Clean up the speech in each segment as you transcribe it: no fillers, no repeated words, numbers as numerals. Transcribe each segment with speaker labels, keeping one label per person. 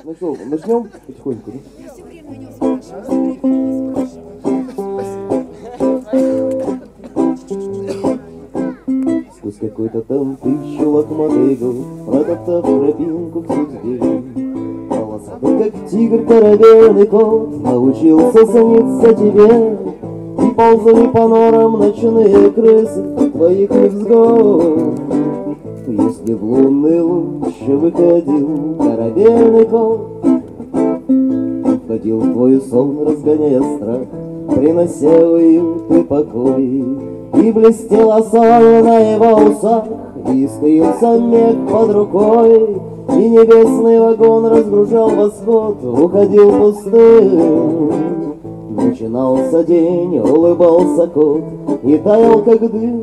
Speaker 1: Ну что, начнем потихоньку, да?
Speaker 2: Я все время у него спрашиваю, все время у него спрашиваю.
Speaker 1: Сквозь какой-то там тысячу лохматый год, протоптав тропинку к судьбе. Полосатый, как тигр, корабельный кот, научился сниться тебе. И ползали по норам ночные крысы твоих невзгод. Если в лунный луч выходил корабельный кот, входил в твой сон, разгоняя страх, принося уют и покой. И блестела соль на его усах, и искрился мех под рукой. И небесный вагон разгружал восход, уходил пустым. Начинался день, улыбался кот и таял, как дым.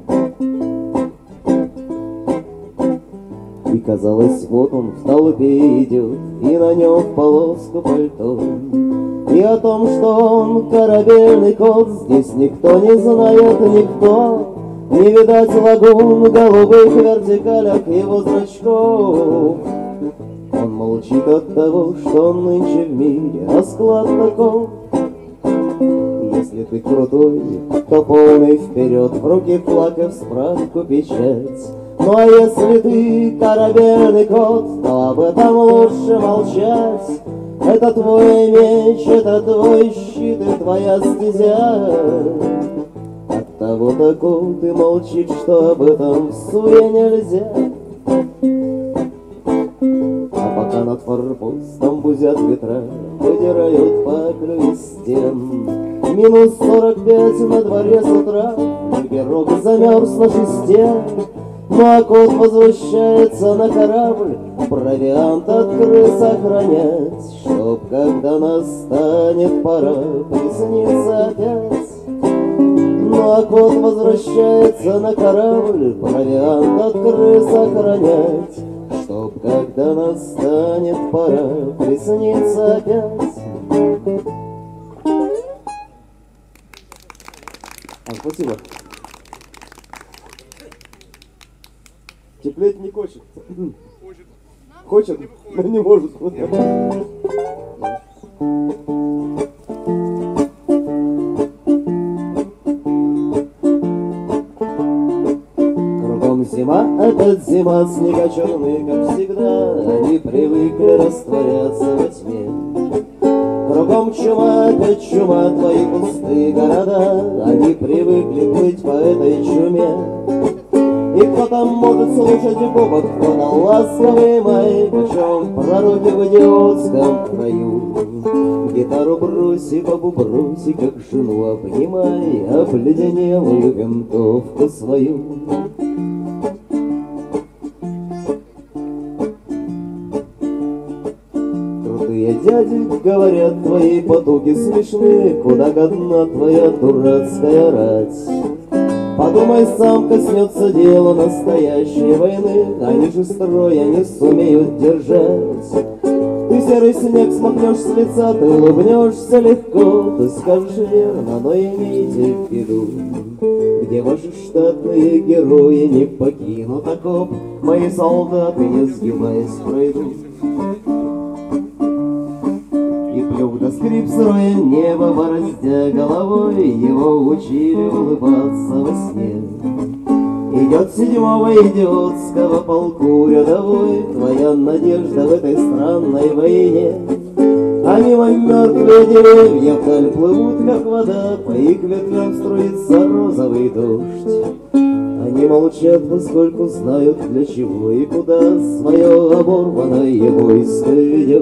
Speaker 1: И казалось, вот он в толпе идет, и на нем в полоску пальто. И о том, что он корабельный кот, здесь никто не знает, никто. Не видать лагун в голубых вертикалях его зрачков. Он молчит от того, что нынче в мире расклад таков. Если ты крутой, то полный вперед, в руки флаг и в справку печать. Ну а если ты корабельный кот, то об этом лучше молчать. Это твой меч, это твой щит и твоя стезя. Оттого такой ты молчишь, что об этом в суе нельзя. А пока над форпостом бузят ветра, выдирают паклю из стен. Минус 45 на дворе с утра, пирог замерз на шесте. Ну а кот возвращается на корабль, провиант от крыс охранять, чтоб, когда настанет пора, приснится опять. Ну а кот возвращается на корабль, провиант от крыс охранять, чтоб, когда настанет пора, приснится опять. Спасибо. Теплеть не хочет. Хочет, но не может. Кругом зима, опять зима, снега черные, как всегда. Они привыкли растворяться во тьме. Кругом чума, опять чума, твои пустые города. Они привыкли плыть по этой чуме. И кто там может слушать бобок, кто на ласковый май, почем пророки в идиотском краю. Гитару броси, бабу броси, как жену обнимай, обледенелую винтовку свою. Крутые дяди говорят, твои потуги смешны, куда годна твоя дурацкая рать. Подумай сам, коснется дело настоящей войны, они же строя не сумеют держать. Ты серый снег смахнешь с лица, ты улыбнешься легко, ты скажешь верно, но имейте в виду, где ваши штатные герои не покинут окоп, мои солдаты, не сгибаясь, пройдут. И плюх до скрип сырое небо, бороздя головой, его учили улыбаться во сне. Идет 7-го идиотского полку рядовой, твоя надежда в этой странной войне. А мимо мертвые деревья вдаль плывут, как вода, по их ветвям струится розовый дождь. Они молчат, поскольку знают, для чего и куда свое оборванное войско ведешь.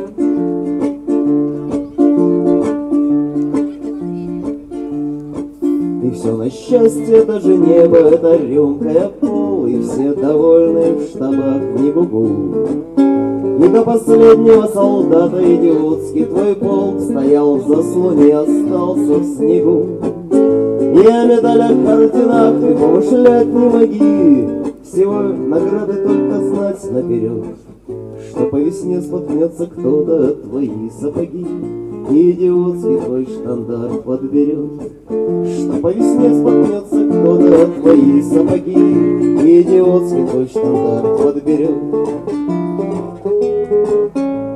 Speaker 1: И все на счастье, даже небо, это рюмкая пол, и все довольны в штабах не гугу. И до последнего солдата идиотский твой полк стоял в заслоне, остался в снегу. И о медалях, орденах ты помышлять не моги, всего награды только знать наперед, что по весне споткнется кто-то от твои сапоги, и идиотский твой штандарт подберет. Что по весне споткнется кто-то от твои сапоги, и идиотский твой штандарт подберет.